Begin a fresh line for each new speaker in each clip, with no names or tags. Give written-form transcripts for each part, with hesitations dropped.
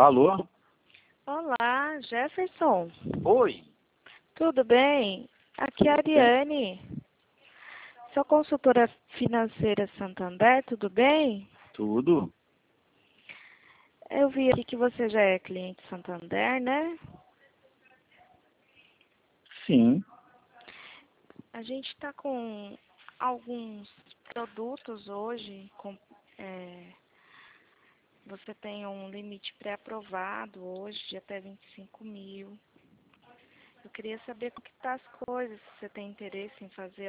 Alô?
Olá, Jefferson.
Oi.
Tudo bem? Aqui é a
Tudo bem?
Ariane. Sou consultora financeira Santander, tudo bem?
Tudo?
Eu vi aqui que você já é cliente Santander, né?
Sim.
A gente está com alguns produtos hoje. Você tem um limite pré-aprovado hoje de até 25 mil. Eu queria saber como que tá as coisas, se você tem interesse em fazer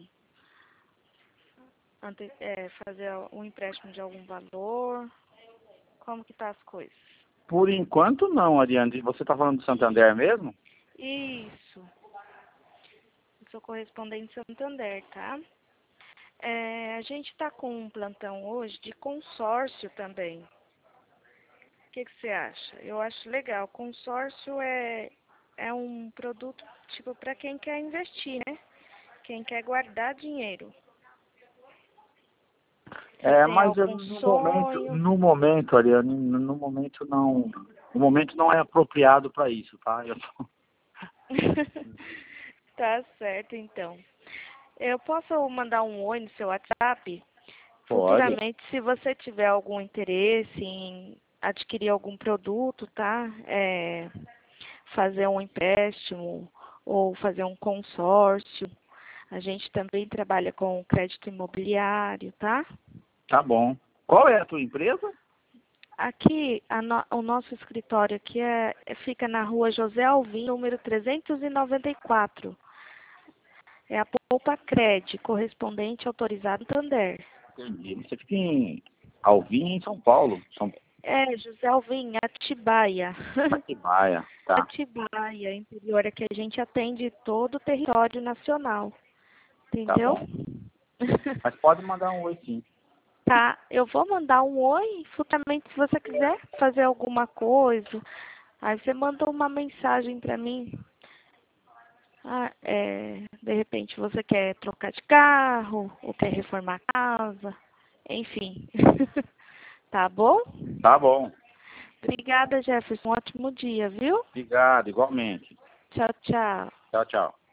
fazer um empréstimo de algum valor. Como que tá as coisas?
Por enquanto não, Ariane. Você está falando do Santander mesmo?
Isso. Eu sou correspondente Santander, tá? A gente está com um plantão hoje de consórcio também. O que você acha? Eu acho legal. Consórcio é um produto tipo para quem quer investir, né? Quem quer guardar dinheiro. Você tem
Mas
algum sonho?
no momento, Ariane, no momento não. O momento não é apropriado para isso, tá?
Tá certo, então. Eu posso mandar um oi no seu WhatsApp?
Pode.
Futuramente, se você tiver algum interesse em adquirir algum produto, tá? Fazer um empréstimo ou fazer um consórcio. A gente também trabalha com crédito imobiliário, tá?
Tá bom. Qual é a tua empresa?
Aqui, o nosso escritório aqui fica na rua José Alvim, número 394. É a Poupa-Cred, correspondente autorizado Santander.
Entendi. Você fica em Alvim, em São Paulo.
José Alvim, Atibaia.
Atibaia. Tá.
Atibaia, interior, é que a gente atende todo o território nacional.
Tá
Entendeu?
bom. Mas pode mandar um oi, sim.
Tá, eu vou mandar um oi, futuramente, se você quiser fazer alguma coisa, aí você manda uma mensagem para mim. De repente você quer trocar de carro, ou quer reformar a casa, enfim. Tá bom?
Tá bom.
Obrigada, Jefferson. Um ótimo dia, viu?
Obrigado, igualmente.
Tchau, tchau.
Tchau, tchau.